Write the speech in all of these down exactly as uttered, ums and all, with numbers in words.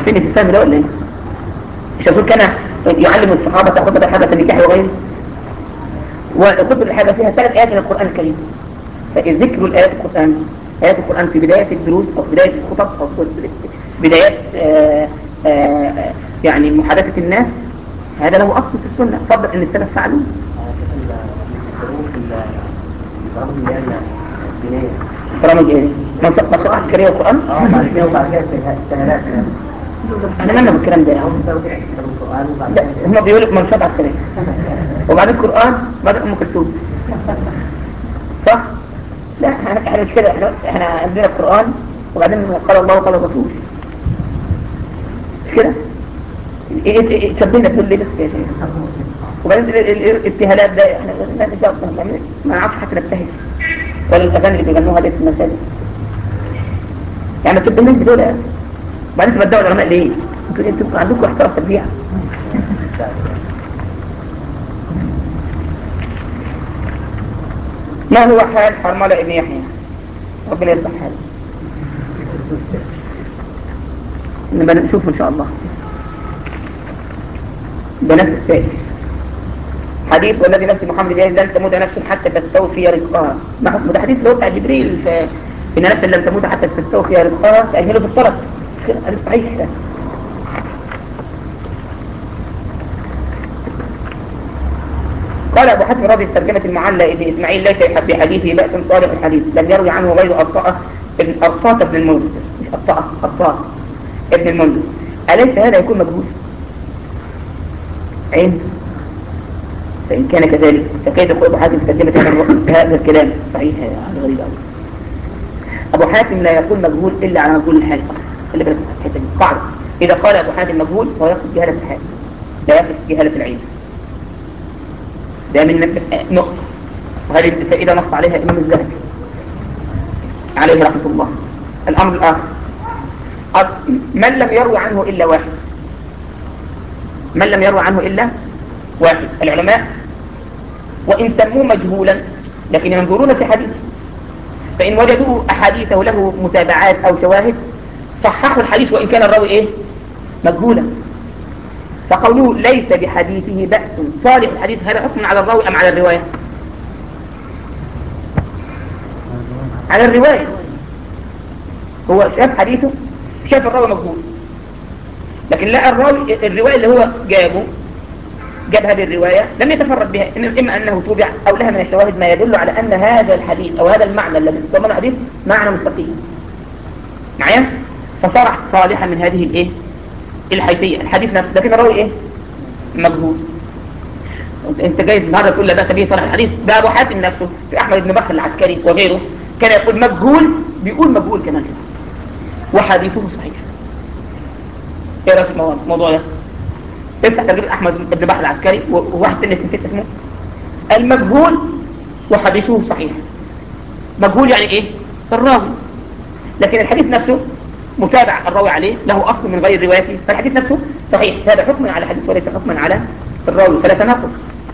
فين في الفهم ده ولا ايه؟ مش هقول كان يعلم الصحابة خطبة الحاجة النكاح وغيره، وخطبة الحاجة فيها ثلاث آيات من القرآن الكريم. فذكر الآيات القرآن آيات القرآن في بداية الدروس أو في بداية الخطب أو في بدايات آآ آآ يعني محادثة الناس، هذا له أصل في السنة، فضل أن السلف فعلوا. برامج ايه؟ منصات عسكرية القرآن؟ اه بعد كده وبعد كده السهلات. احنا مالنا بالكلام ده؟ هم بيقولوا منصات عسكرية وبعد القرآن بعد أم كلثوم، صح؟ لا احنا مش كده، احنا احنا عندنا القرآن وبعدين قال الله وقال الرسول، مش كده؟ ايه تشبهنا تقول لي بس يا شيخ، وبعدين الابتهالات ده احنا ما نعرفش حتى نبتهل، ولا الاغاني اللي بيغنوها دي في المساجد، يعني ما تشبهناش بدول. وبعدين تبدأوا العلماء ليه؟ انتوا انتوا عندكم احتراف تربيع. ما هو حال حرملة ابن يحيى؟ ربنا يصلح حاله، نبقى نشوفه ان شاء الله. ده نفس السائل حديث والذي نفس محمد بيده لن تموت نفس حتى تستوفي رزقها. ما حكم ده؟ حديث اللي هو بتاع جبريل في ان نفس لن تموت حتى تستوفي رزقها تأهله في الطلب، حديث صحيح ده. قال أبو حاتم راضي في ترجمة المعلى ابن إسماعيل ليس يحب بحديثه بأس صالح الحديث، لم يروي عنه غير أرطاء ابن أرطاء ابن المنذر، مش أرطاء أرطاء ابن المنذر. أليس هذا يكون مجهول؟ عين فإن كان كذلك فكيف يقول أبو حاتم في ترجمة هذا الكلام؟ صحيح هذا غريب أوي. أبو حاتم لا يقول مجهول إلا على مجهول الحال فقط، اللي بالك الحتة دي قاعدة، إذا قال أبو حاتم مجهول فهو يقصد جهالة الحال لا يقصد جهالة العين. ده من نقطة، وهذه الفائدة نص عليها الإمام الذهبي عليه رحمة الله. الأمر الآخر، من لم يروي عنه إلا واحد، من لم يروي عنه إلا واحد، العلماء وإن سموه مجهولا لكن ينظرون في حديثه، فإن وجدوا أحاديثه له متابعات أو شواهد صححوا الحديث وإن كان الراوي إيه؟ مجهولا. فقوله ليس بحديثه بأس صالح الحديث، هذا حكم على الراوي أم على الرواية؟ على الرواية. هو شاف حديثه، شاف الراوي مجهول، لكن لا الراوي الرواية اللي هو جابه جاب هذه الرواية لم يتفرد بها، إما أنه توبع أو لها من الشواهد ما يدل على أن هذا الحديث أو هذا المعنى الذي تضمن الحديث معنى مستقيم معايا، فصار صالحا من هذه الايه الحيثية الحديث نفسه، لكن الراوي ايه؟ مجهول. انت جاي النهارده تقول لا بأس به صالح الحديث، ده ابو حاتم نفسه في احمد بن بكر العسكري وغيره كان يقول مجهول، بيقول مجهول كمان كده وحديثه صحيح. ايه رايك في الموضوع ده؟ افتح ترجمة احمد بن بكر العسكري وواحد ثاني نسيت اسمه، المجهول وحديثه صحيح. مجهول يعني ايه؟ الراوي، لكن الحديث نفسه متابع الراوي عليه له أصل من غير روايته، فالحديث نفسه صحيح. هذا حكم على الحديث وليس حكما على الراوي، فلا تناقض.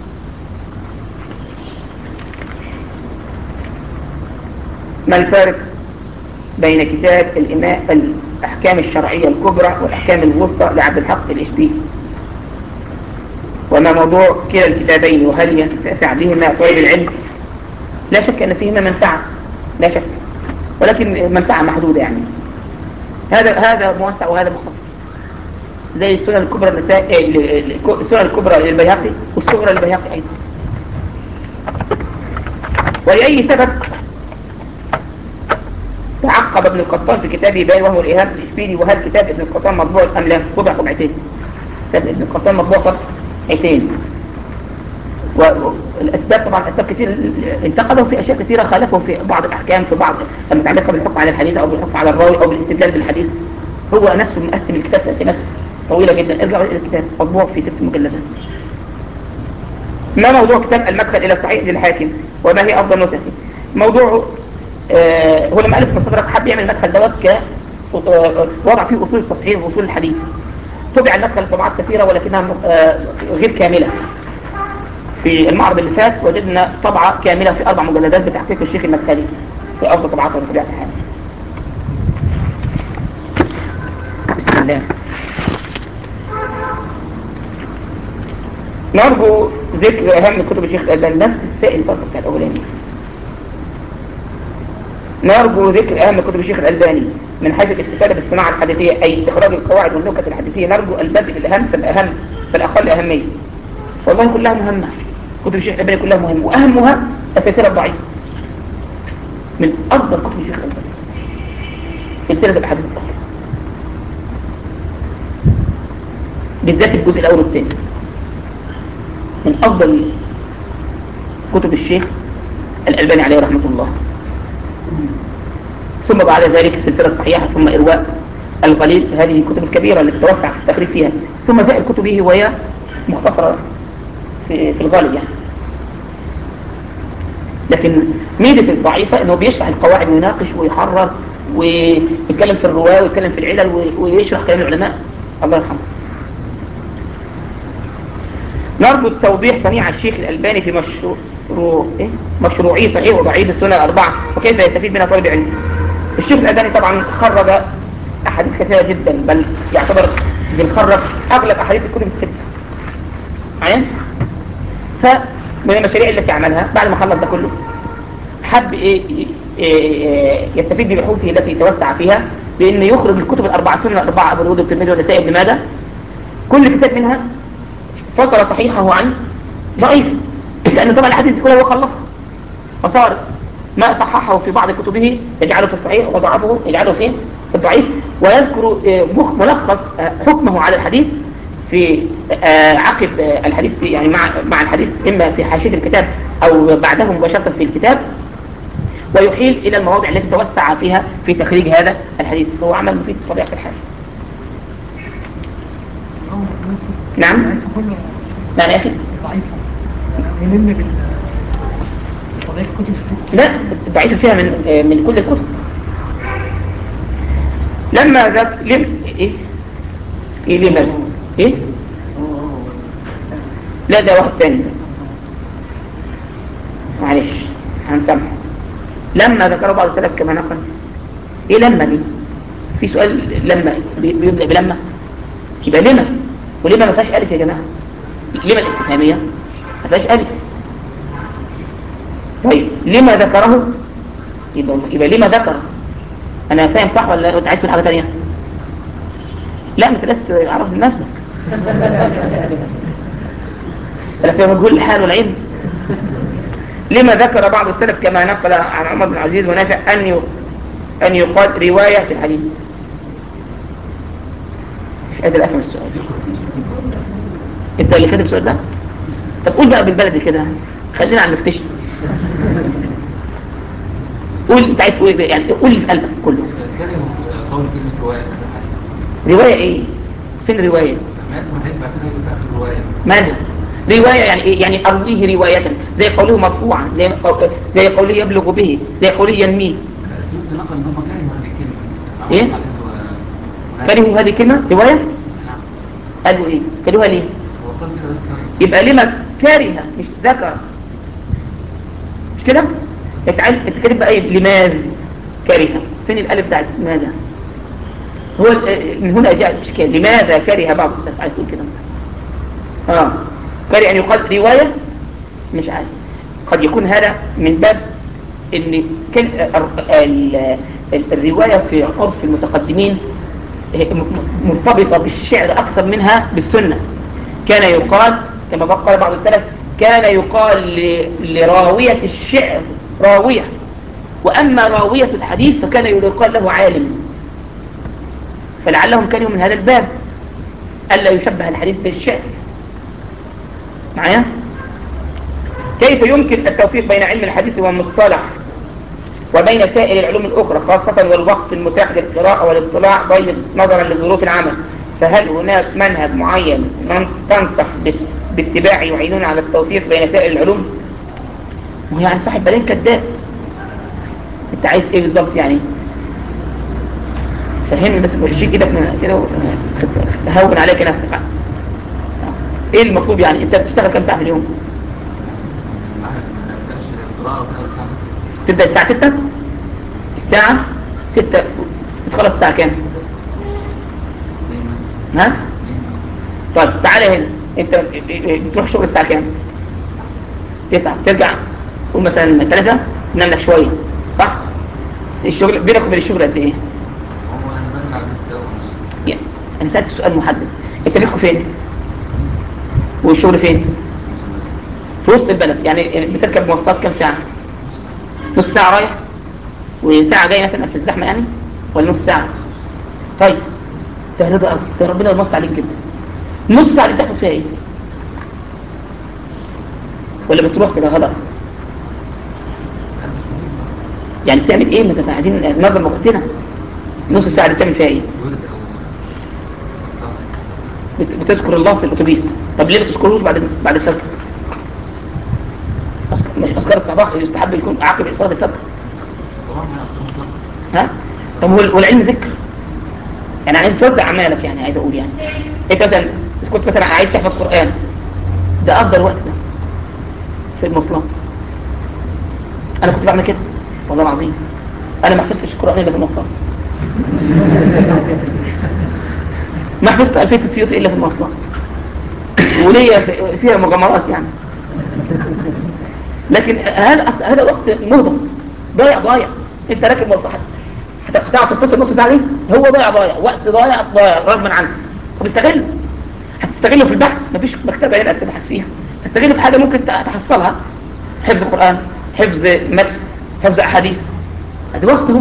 ما الفارق بين كتاب الإماء الأحكام الشرعية الكبرى والأحكام الوسطى لعبد الحق الإشبيلي؟ وما موضوع كلا الكتابين وهل ينتفع بهما طالب العلم؟ لا شك أن فيهما منفعة، لا شك، ولكن منفعة محدودة يعني. هذا هذا موسع وهذا مختصر، زي السنن الكبرى النساء، السنن الكبرى للبيهقي والصغرى للبيهقي أيضا. ولأي سبب تعقب ابن القطان في كتابه بيان وهو الإيهام الإشبيلي؟ وهل كتاب ابن القطان مطبوع أم لا؟ طبع طبعتين، كتاب ابن القطان مطبوع طبعتين، والأسباب طبعا أسباب كثيرة انتقدوا في أشياء كثيرة، خالفوا في بعض الأحكام في بعض المتعلقة بالحكم على الحديث أو بالحكم على الراوي أو بالاستدلال بالحديث. هو نفسه مقسم الكتاب تقسيمات طويلة جدا، ارجعوا إلى الكتاب مطبوع في ست مجلدات. ما موضوع كتاب المدخل إلى الصحيح للحاكم وما هي أفضل نسخه؟ موضوعه آه هو لما ألف مصدرك حب يعمل المدخل دوت ك وضع فيه أصول التصحيح وأصول الحديث. طبع المدخل طبعات كثيرة ولكنها آه غير كاملة. في المعرض اللي فات وجدنا طبعة كاملة في أربع مجلدات بتحقيق الشيخ المدخلي في أفضل طبعات وطبيعة الحال. بسم الله. نرجو ذكر أهم كتب الشيخ الألباني، نفس السائل برضه بتاع الأولاني. نرجو ذكر أهم كتب الشيخ الألباني من حيث الاستفادة بالصناعة الحديثية، أي استخراج القواعد والنكت الحديثية. نرجو البدء الأهم فالأهم فالأقل أهمية. والله كلها مهمة، كتب الشيخ الألباني كلها مهمة، وأهمها السلسلة الضعيفة، من أفضل كتب الشيخ الألباني سلسلة الأحاديث الضعيفة، بالذات الجزء الأول والثاني من أفضل كتب الشيخ الألباني عليه رحمة الله. ثم بعد ذلك السلسلة الصحيحة، ثم إرواء الغليل، هذه الكتب الكبيرة التي توسع في التخريج فيها، ثم سائر كتبه وهي مختصرة في, في الغالب يعني. لكن ميزة الضعيفة أنه بيشرح القواعد ويناقش ويحرر ويتكلم في الرواية ويتكلم في العلل ويشرح كلام العلماء الله يرحمه. نرجو التوضيح صنيع الشيخ الألباني في مشروع إيه؟ مشروعي صحيح وضعيف السنة الأربعة وكيف يستفيد منها طالب العلم. الشيخ الألباني طبعا خرج أحاديث كثيرة جدا، بل يعتبر بنخرج أغلب أحاديث الكتب الستة معايا. فمن المشاريع التي عملها بعد ما خلص ده كله حب إيه إيه يستفيد ببحوثه التي توسع فيها بأن يخرج الكتب الأربعة سنة الأربعة أبو داود والترمذي والنسائي ابن ماجه، كل كتاب منها فصل صحيحه عن ضعيف، لأن طبعا الحديث كله هو خلصها، فصار ما صححه في بعض كتبه يجعله في الصحيح وضعفه يجعله في الضعيف، ويذكر ملخص حكمه على الحديث في عقب الحديث في يعني مع مع الحديث إما في حاشية الكتاب أو بعده مباشرة في الكتاب، ويحيل إلى المواضع التي توسع فيها في تخريج هذا الحديث. فهو عمل مفيد بطبيعة الحال. نعم نعم يا أخي لا ضعيف فيها من من كل الكتب. لما ذاك لم ايه ايه لما ايه لا ده واحد ثاني معلش هنسامحه. لما ذكر بعض السلف كما نقل ايه لما دي في سؤال لما بيبدأ بلما يبقى لما، ولما ما فيهاش ألف يا جماعة. لما الاستفهامية ما فيهاش ألف. طيب لما ذكره يبقى, يبقى لما ذكره. أنا فاهم صح ولا أنت عايز تقول حاجة تانية؟ لا ما تلاش عرف لنفسك لا في مجهول الحال والعلم. لما ذكر بعض السلف كما نقل عن عمر بن العزيز ونافع أن أن يقال رواية في الحديث. مش قادر أفهم السؤال. أنت اللي كاتب السؤال ده؟ طب قول بقى بالبلدي كده، خلينا عم نفتش. قول أنت عايز تقول يعني قول اللي في قلبك كله. رواية إيه؟ فين رواية؟ مالها؟ رواية يعني إيه؟ يعني أرويه رواية زي قوله مرفوعا، زي, زي قوله يبلغ به، زي قوله ينميه. إيه؟ كرهوا هذه الكلمة رواية؟ قالوا إيه؟ كرهوها ليه؟ يبقى لما كاره مش ذكر، مش كده؟ انت كاتب بقى ايه؟ لماذا كره؟ فين الالف بتاعت ماذا؟ هو من هنا جاء الاشكال. لماذا كره بعض السلف؟ عايز تقول كده اه كره ان يقال روايه، مش عايز. قد يكون هذا من باب ان الروايه في عرف المتقدمين مرتبطه بالشعر اكثر منها بالسنه. كان يقال كما قال بعض السلف كان يقال لراويه الشعر راويه، وأما راوية الحديث فكان يقال له عالم. فلعلهم كانوا من هذا الباب ألا يشبه الحديث بالشعر. معايا؟ كيف يمكن التوفيق بين علم الحديث والمصطلح وبين سائر العلوم الأخرى خاصة والوقت المتاح للقراءة والاطلاع ضيق نظرا لظروف العمل؟ فهل هناك منهج معين تنصح باتباعه يعينون على التوفيق بين سائر العلوم؟ ويعني صاحب بالين كذاب. انت عايز ايه بالضبط يعني؟ فهمني بس وشيك ايدك من كده هون عليك نفسك. ايه المطلوب يعني؟ انت بتشتغل كم ساعة في اليوم؟ تبدأ الساعة ستة؟ الساعة ستة بتخلص الساعة كام؟ ها؟ طيب تعالى هنا انت بتروح الشغل الساعه كام؟ تسعة، ترجع قول مثلا ثلاثة، تنام لك شويه، صح؟ الشغل بينك وبين الشغل قد ايه؟ هو انا برجع البيت ونص. يعني انا سالت سؤال محدد، انت بيتكم فين؟ والشغل فين؟ في وسط البلد، يعني بتركب مواصلات كام ساعه؟ نص ساعه رايح وساعه جاي مثلا في الزحمه يعني، ولا نص ساعه؟ طيب ده رضا قوي، ده ربنا يمص عليك جدا. نص ساعه دي بتحفظ فيها ايه؟ ولا بتروح كده غلط؟ يعني بتعمل ايه؟ ما تبقى عايزين ننظم وقتنا. نص ساعه دي بتعمل فيها ايه؟ ورد او بت- بتذكر الله في الاتوبيس. طب ليه ما تذكروش بعد بعد الفجر؟ أذكر- مش اذكار الصباح يستحب يكون عقب صلاه الفجر. الصباح ما يعطيهم مطلق. ها؟ طب هو والعلم ذكر، يعني عايز توزع اعمالك، يعني عايز اقول يعني انت مثلا إذا كنت مثلا عايز تحفظ قران، ده افضل وقت ده في المواصلات. انا كنت بعمل كده والله العظيم، انا ما حفظتش القران الا في المواصلات. ما حفظت الفيه السيوطي الا في المواصلات، وليا في- فيها مغامرات يعني. لكن هذا هذا وقت مهدر، ضايع ضايع. انت راكب مواصلات هت- هتقعد تتصل نص ساعه ليه؟ هو ضايع ضايع، وقت ضايع ضايع رغما عنك. طب استغله، هتستغله في البحث، مفيش مكتبه هنا تبحث فيها، استغله في حاجه ممكن تحصلها، حفظ قران، حفظ متن، حفظ احاديث، ادي وقته.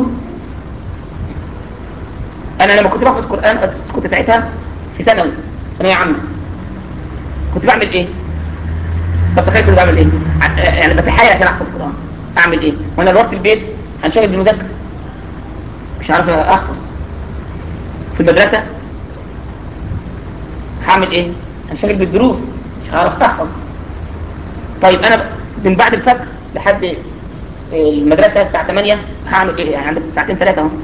انا لما كنت بحفظ قران كنت ساعتها في ثانوي، ثانويه عامه، كنت بعمل ايه؟ طب تخيل كنت بعمل ايه؟ ع- يعني بتحايل عشان احفظ قران، اعمل ايه؟ وانا لو رحت البيت هنشغل بالمذاكره، مش عارف احفظ. في المدرسه هعمل ايه؟ هنشغل بالدروس، مش هعرف احفظ. طيب انا من بعد الفجر لحد المدرسه الساعه ثمانية هعمل ايه؟ يعني عندك ساعتين ثلاثه اهو،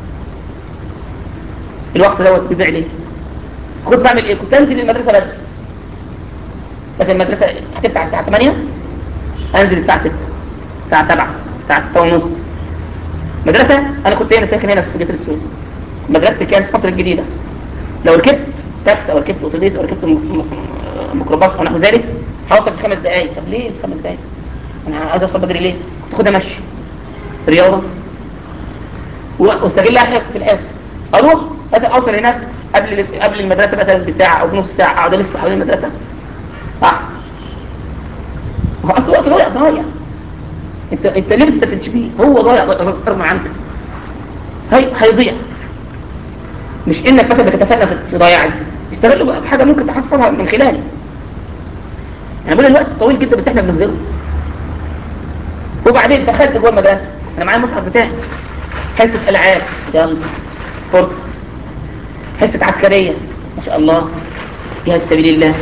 الوقت دوت بيضيع ليه؟ كنت بعمل ايه؟ كنت انزل المدرسه بدري، بس المدرسه هتفتح الساعه ثمانية، انزل الساعه ستة، الساعه سبعة، الساعه ستة ونص. مدرسه انا كنت هنا ساكن هنا في جسر السويس، مدرستي كانت في مصر الجديده، لو ركبت تاكسي او ركبت اتوبيس او ركبت م- م- ميكروباص او نحو ذلك هوصل في خمس دقائق. طب ليه خمس دقائق؟ انا عايز اوصل بدري ليه؟ كنت اخدها مشي، رياضه، و- واستغلها في الحفظ. اروح مثلا اوصل هناك قبل قبل المدرسه مثلا بساعه او بنص ساعه، اقعد الف حوالين المدرسه احفظ. هو اصل وقت ضايع ضايع، انت انت ليه ما تستفدش بيه؟ هو ضايع رغم عنك، هي هيضيع. مش انك مثلا بتتفنى في في ضياعه، استغله بقى في حاجه ممكن تحصلها من خلاله. انا بقول الوقت طويل جدا بس احنا بنهدره. وبعدين دخلت جوه المدرسه، انا معايا المصحف بتاعي، حصه العاب، يلا فرصه، حصه عسكريه، ما شاء الله، جهاد في سبيل الله،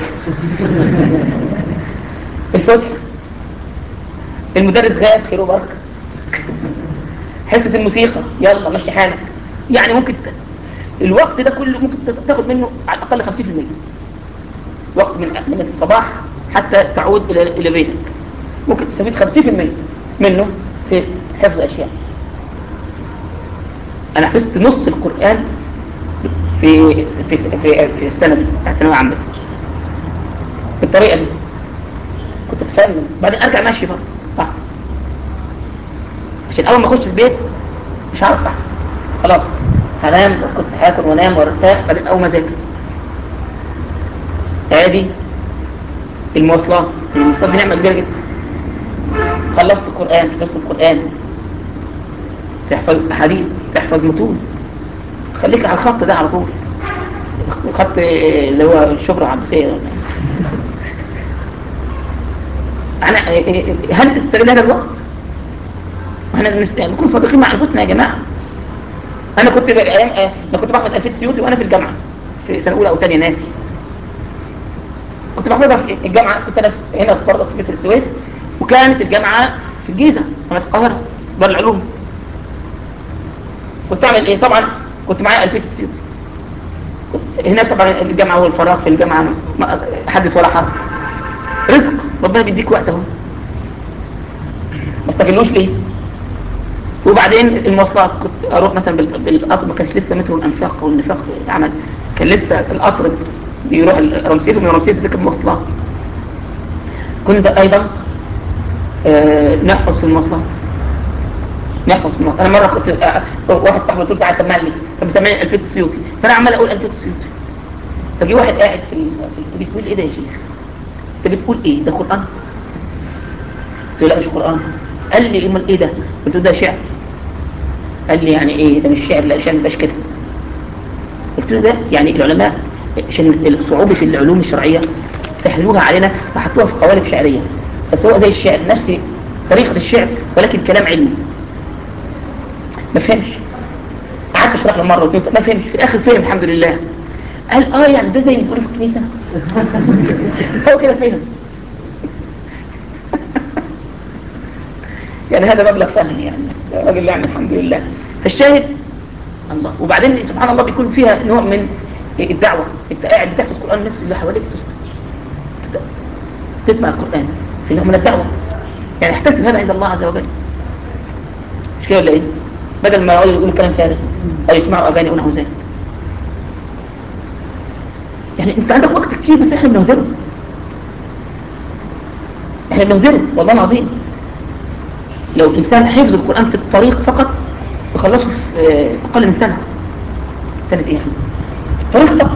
الفسحه، المدرس غاب خير وبركه، حصه الموسيقى، يلا مشي حالك. يعني ممكن ت... الوقت ده كله ممكن تاخد منه على الاقل خمسين في المية وقت من من الصباح حتى تعود الى الى بيتك، ممكن تستفيد خمسين في المية منه في حفظ اشياء. انا حفظت نص القران في في في, في السنه دي بتاعت الثانويه العامه بالطريقه دي. كنت اتفنن، بعدين ارجع ماشي بقى احفظ، عشان اول ما اخش البيت مش عارف احفظ، خلاص هنام، كنت هاكل وانام وارتاح، بعدين اول ما اذاكر. ادي المواصلات، المواصلات دي نعمه كبيره جدا. خلصت القران، حفظت القران، تحفظ احاديث، تحفظ متون، خليك على الخط ده على طول، الخط اللي هو الشبرا عباسيه. انا هل انت تستغل هذا الوقت؟ واحنا نكون صادقين مع انفسنا يا جماعه. انا كنت ايام انا كنت بحفظ الفيه السيوطي وانا في الجامعه في سنه اولى او ثانيه ناسي، كنت بحفظها في الجامعه. كنت انا هنا في برضه في جسر السويس، وكانت الجامعه في الجيزه، جامعه القاهره دار العلوم. كنت اعمل ايه؟ طبعا كنت معايا الفيه السيوطي. كنت هناك طبعا الجامعه والفراغ في الجامعه ما حدث ولا حرج، رزق ربنا بيديك وقت اهو، ما استغلوش ليه؟ وبعدين المواصلات كنت اروح مثلا بال- بالقطر، ما كانش لسه مترو الانفاق او النفاق اتعمل، كان لسه القطر بيروح رمسيته، من رمسيته تركب مواصلات كنت ايضا آه نحفظ في المواصلات، نحفظ في المواصلات. انا مره كنت آه واحد صاحبي قلت له تعالى سمعني لي، كان مسمعني الفيت السيوطي، فانا عمال اقول الفيت السيوطي، فجي واحد قاعد في الاتوبيس بيقول لي ايه ده يا شيخ انت بتقول ايه ده قران؟ قلت له لا مش قران. قال لي امال ايه ده؟ قلت له ده شعر. قال لي يعني ايه ده مش شعر؟ لا شعر مش كده. قلت له ده يعني العلماء عشان صعوبه العلوم الشرعيه سهلوها علينا فحطوها في قوالب شعريه، بس هو زي الشعر نفس طريقه الشعر ولكن كلام علمي. ما فهمش، قعدت اشرح له مره واثنين ما فهمش، في الاخر فهم الحمد لله. قال اه يعني ده زي ما بيقولوا في الكنيسه. هو كده فهم. يعني هذا مبلغ فهم يعني راجل يعني الحمد لله. فالشاهد الله. وبعدين سبحان الله بيكون فيها نوع من الدعوه، انت قاعد بتحفظ القران الناس اللي حواليك تسمع تسمع القران في نوع من الدعوه، يعني احتسب هذا عند الله عز وجل. مش كده ولا ايه؟ بدل ما يقعدوا يقولوا كلام فارغ او يسمعوا اغاني او نحو ذلك. يعني انت عندك وقت كتير بس احنا بنهدره، احنا بنهدره والله العظيم. لو الانسان حفظ القران في الطريق فقط يخلصه في اقل من سنه. سنه ايه يعني؟ الطريق فقط.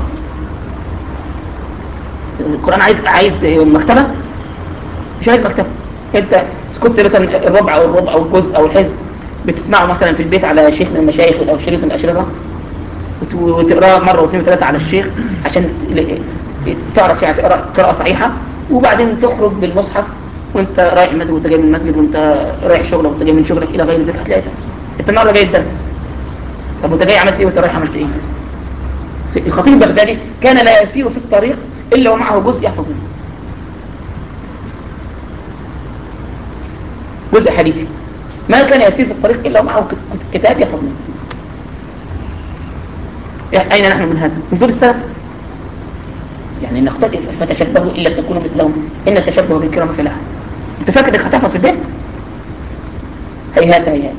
القران عايز عايز مكتبه؟ مش عايز مكتبه. انت كنت مثلا الربع او الربع او الجزء او الحزب بتسمعه مثلا في البيت على شيخ من المشايخ او شريط من الاشرطه وتقراه مره واثنين وثلاثه على الشيخ عشان تعرف يعني تقرا قراءه صحيحه، وبعدين تخرج بالمصحف وانت رايح المسجد وانت جاي من المسجد وانت رايح شغلك وانت جاي من شغلك الى غير ذلك هتلاقي انت النهارده جاي الدرس. طب وانت جاي عملت ايه وانت رايح عملت ايه؟ الخطيب البغدادي كان لا يسير في الطريق الا ومعه جزء يحفظ منه، جزء حديثي. ما كان يسير في الطريق الا ومعه كتاب يحفظ منه. يعني اين نحن من هذا؟ مش دول السلف؟ يعني نختلف فتشبهوا إن لم تكونوا مثلهم إن التشبه بالكرام فلاح. أنت فاكر إنك هتحفظ في البيت؟ هيهات هيهات.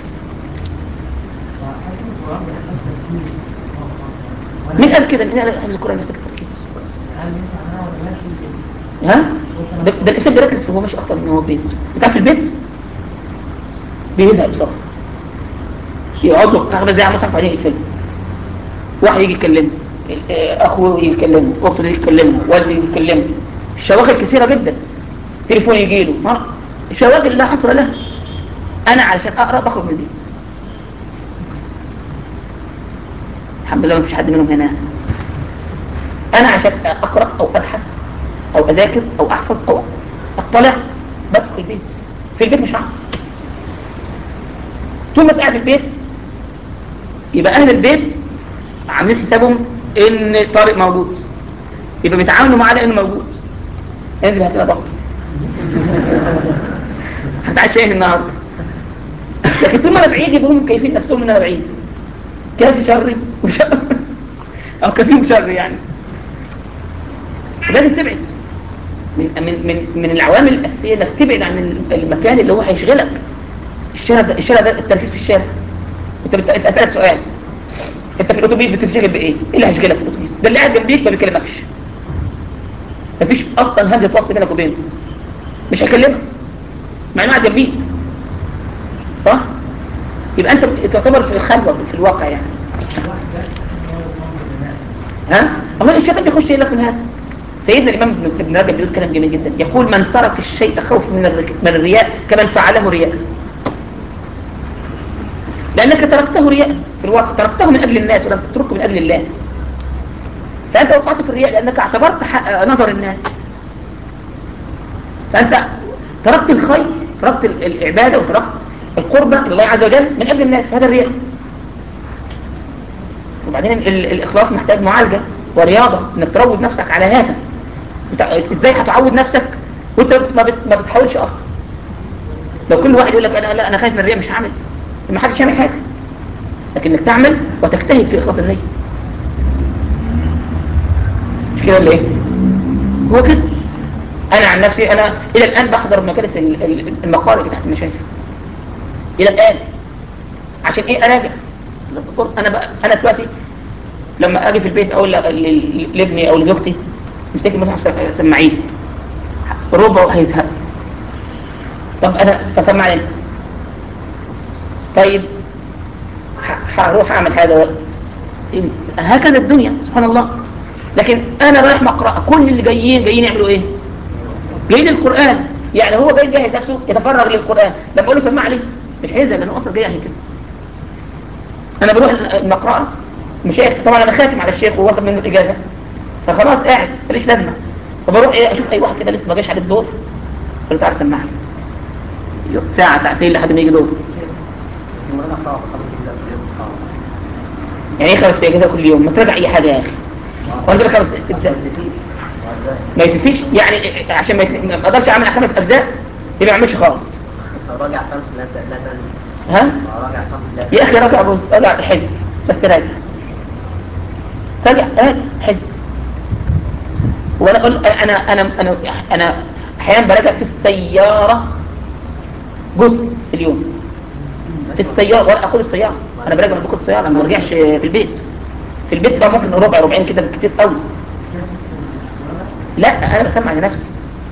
مين قال كده؟ مين قال حفظ القرآن محتاج تركيز؟ ها؟ ده, ده الإنسان بيركز فيه هو مش أكتر من هو البيت. أنت في البيت؟ بيزهق بصراحة. يقعد له خمس دقايق على المصحف وبعدين يقفل. واحد يجي يكلمه، أخوه يكلمه، أخته يكلمه، والده يكلمه. الشواغل كثيرة جدا. تليفون يجي له، شواغل لا حصر لها. أنا علشان أقرأ بخرج من البيت. الحمد لله ما فيش حد منهم هنا. أنا عشان أقرأ أو أبحث أو أذاكر أو أحفظ أو أطلع بدخل البيت. في البيت مش هعرف. طول ما قاعد في البيت يبقى أهل البيت عاملين حسابهم إن طارق موجود، يبقى بيتعاملوا معاه لأنه موجود. انزل هات لنا ضغط. هتعشى ايه النهارده؟ لكن طول ما انا بعيد يبقوا هم مكيفين نفسهم ان انا بعيد. كافي شري وشر او كفيهم شر يعني. لازم تبعد من من من من العوامل الاساسيه انك تبعد عن المكان اللي هو هيشغلك. الشارع ده الشارع ده التركيز في الشارع. انت بت... انت اسالك سؤال، انت في الاتوبيس بتنشغل بايه؟ ايه اللي هيشغلك في الاتوبيس؟ ده اللي قاعد جنبيك ما بيكلمكش. مفيش اصلا همزه وصل بينك وبينه. مش هيكلمك مع انه قاعد جنبيك. صح؟ يبقى انت تعتبر في خلوه في الواقع يعني. ها؟ أما الشيطان بيخش يقول لك من هذا. سيدنا الإمام ابن رجب بيقول كلام جميل جدا، يقول من ترك الشيء خوف من من الرياء كمن فعله رياء. لأنك تركته رياء في الواقع، تركته من أجل الناس ولم تتركه من أجل الله. فأنت وقعت في الرياء لأنك اعتبرت نظر الناس. فأنت تركت الخير، تركت العبادة وتركت القربة إلى الله عز وجل من أجل الناس، هذا الرياء. وبعدين الإخلاص محتاج معالجة ورياضة انك تروض نفسك على هذا. ازاي هتعود نفسك وانت ما, بت... ما بتحاولش اصلا؟ لو كل واحد يقول لك انا لا انا خايف من الرياء مش هعمل، ما حدش يعمل حاجه. لكن انك تعمل وتجتهد في اخلاص النيه. مش كده ولا ايه؟ هو كده. انا عن نفسي انا الى الان بحضر مجالس المقالب تحت المشايخ الى الان. عشان ايه؟ اراجع. انا بقى انا دلوقتي لما اجي في البيت اقول لابني او لزوجتي امسكي المصحف سمعيه، ربع هيزهق. طب انا تسمعني انت. طيب هروح اعمل هذا. هكذا الدنيا سبحان الله. لكن انا رايح مقرأ، كل اللي جايين جايين يعملوا ايه؟ جايين القرآن. يعني هو جاي جاهز نفسه يتفرغ للقرآن، لما اقول له سمع لي مش هيزهق لانه اصلا جاي عشان كده. انا بروح المقرأة مشايخ، طبعا انا خاتم على الشيخ وواخد منه الاجازة، فخلاص قاعد ماليش لازمة. فبروح ايه اشوف اي واحد كده لسه ما جاش على الدور، قلت تعالى سمعني ساعة ساعتين لحد ما يجي دور. يعني ايه خمس اجازة كل يوم؟ ما تراجع اي حاجة يا اخي. وانت خمس اجزاء ما يتنسيش يعني عشان ما, يتن... ما اقدرش اعمل خمس اجزاء يبقى ما اعملش خالص. راجع خمس لا لا ها راجع خمس لا يا اخي راجع جزء راجع حزب بس راجع راجع راجع حزب. وانا اقول انا انا انا انا احيانا براجع في السيارة جزء في اليوم في السيارة، وانا اخد السيارة انا براجع باخد السيارة، انا ما برجعش في البيت. في البيت بقى ممكن ربع ربعين كده بالكتير قوي. لا انا بسمع لنفسي.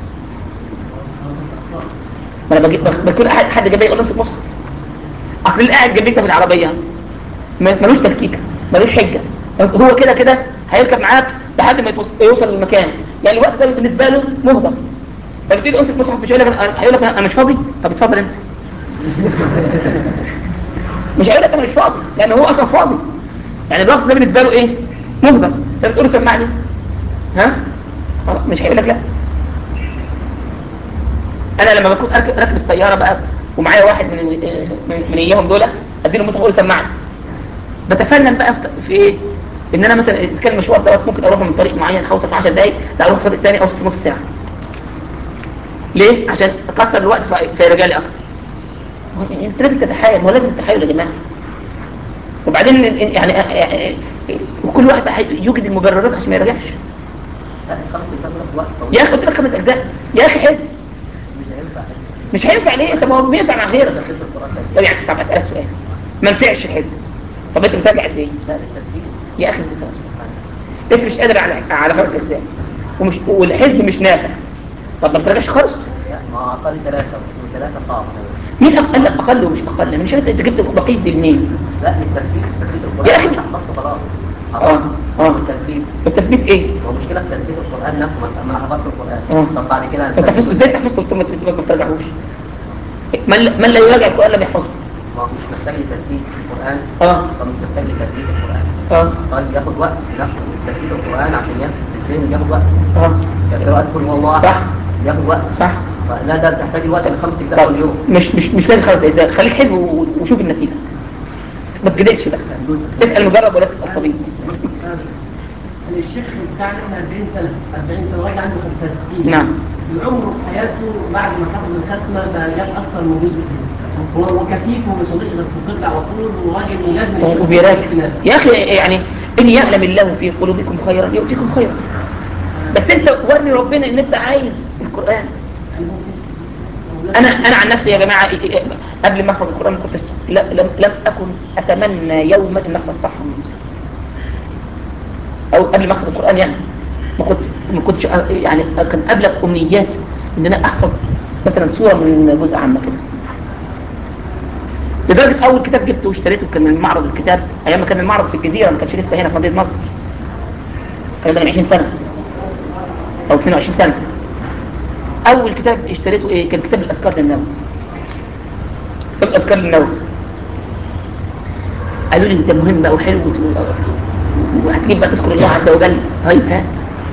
ما انا بجيب بكون احد حد جنبي يقول لي امسك مصحف. اصل اللي قاعد جنبك ده في العربيه ملوش تفكيك ملوش حجه، هو كده كده هيركب معاك لحد ما يوصل للمكان. يعني الوقت ده بالنسبه له مهدر. فبتقول امسك مصحف مش هيقول لك هيقول لك انا مش فاضي. طب اتفضل انت. مش هيقول لك انا مش فاضي لان هو اصلا فاضي. يعني الوقت ده بالنسبه له ايه مهدر. فبتقول له سمعني ها مش هيقول لك لا. انا لما بكون راكب السياره بقى ومعايا واحد من من, من اياهم دول اديله مصحف اقول سمعني. بتفنن بقى في ايه؟ ان انا مثلا اذا كان المشوار دوت ممكن اروح من طريق معين هوصل في عشر دقايق، لا اروح طريق ثاني اوصل في نص ساعه. ليه؟ عشان اكتر الوقت فيرجع لي اكتر. انت لازم تتحايل، ما هو لازم تتحايل يا جماعه. وبعدين يعني, يعني وكل واحد بقى يوجد المبررات عشان ما يرجعش. يا اخي قلت لك خمس اجزاء يا اخي حلو. مش هينفع ليه؟ انت ما هو بينفع مع غيرك. طب يعني طب اسالك سؤال، ما نفعش الحزب، طب انت بتراجع قد ايه؟ يا اخي انت مش قادر على على خمس اجزاء ومش والحزب مش نافع، طب ما بتراجعش خالص. ما اقل ثلاثه وثلاثه صعب. مين قال لك اقل ومش اقل؟ انا مش عارف انت جبت بقيه دي منين. لا التثبيت تثبيت القران يا اخي حفظته خلاص. اه اه التثبيت التثبيت ايه؟ هو مشكله في تثبيت القران نفسه ما حفظت القران. اه طب بعد كده انت حفظته ازاي؟ حفظته وانت ما بتراجعوش. من من لا يراجع القران لم يحفظه. ما هو مش محتاج لتثبيت القران. اه طب مش محتاج لتثبيت القران. اه طيب ياخد وقت نفسه تثبيت القران عشان يثبت الذهن بياخد وقت. اه قراءه كل هو الله صح بياخد وقت. صح. لا ده بتحتاج الوقت لخمس اجزاء كل يوم. مش مش مش لازم خمس اجزاء، خليك حلو وشوف النتيجه. ما تجدلش بقى، اسال مجرب ولا تسال طبيب. الشيخ بتاعنا أربعين سنه أربعين سنه راجع عنده خمسة وستين. نعم. العمر في حياته بعد ما حفظ الختمه بقى جاب اكثر من جزء فيه. هو كفيف وما بيصليش غير في القبله على طول وراجل لازم وبيراجع. يا اخي يعني ان يعلم الله في قلوبكم خيرا يؤتكم خيرا. بس انت ورني ربنا ان انت عايز القران. انا انا عن نفسي يا جماعه قبل ما احفظ القران ما كنتش لم لم اكن اتمنى يوما ان احفظ صفحه من المصحف. او قبل ما احفظ القران يعني ما كنت ما كنتش يعني كان ابلغ امنياتي ان انا احفظ مثلا سوره من جزء عامه كده. لدرجه اول كتاب جبته واشتريته كان من معرض الكتاب ايام ما كان المعرض في الجزيره، ما كانش لسه هنا في مدينه نصر. كان من عشرين سنه او اثنين وعشرين سنه. اول كتاب اشتريته ايه؟ كان كتاب الاذكار للنووي. كتاب الاذكار للنووي قالوا لي ده مهم بقى وحلو وهتجيب بقى تذكر الله عز وجل. طيب هات.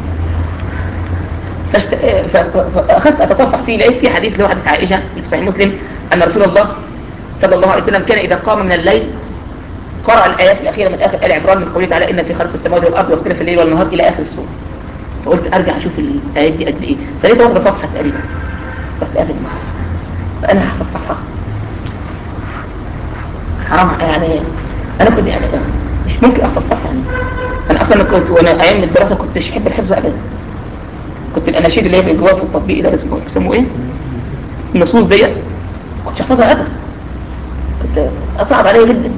فاشت... فاخذت اتصفح فيه لقيت فيه حديث اللي هو حديث عائشه في صحيح مسلم ان رسول الله صلى الله عليه وسلم كان اذا قام من الليل قرأ الايات الاخيره من اخر ال عمران من قوله تعالى ان في خلق السماوات والارض واختلاف الليل والنهار الى اخر السوره. فقلت ارجع اشوف الايات دي قد ايه، فلقيت واخده صفحه تقريبا. رحت قافل المصحف فانا هحفظ صفحه حرام يعني. انا كنت يعني مش ممكن احفظ صفحه يعني. انا اصلا كنت وانا ايام الدراسه كنتش احب الحفظ ابدا. كنت الاناشيد اللي هي جوه في التطبيق ده اسمه بيسموه ايه؟ النصوص ديت كنتش احفظها ابدا. كنت اصعب عليا جدا.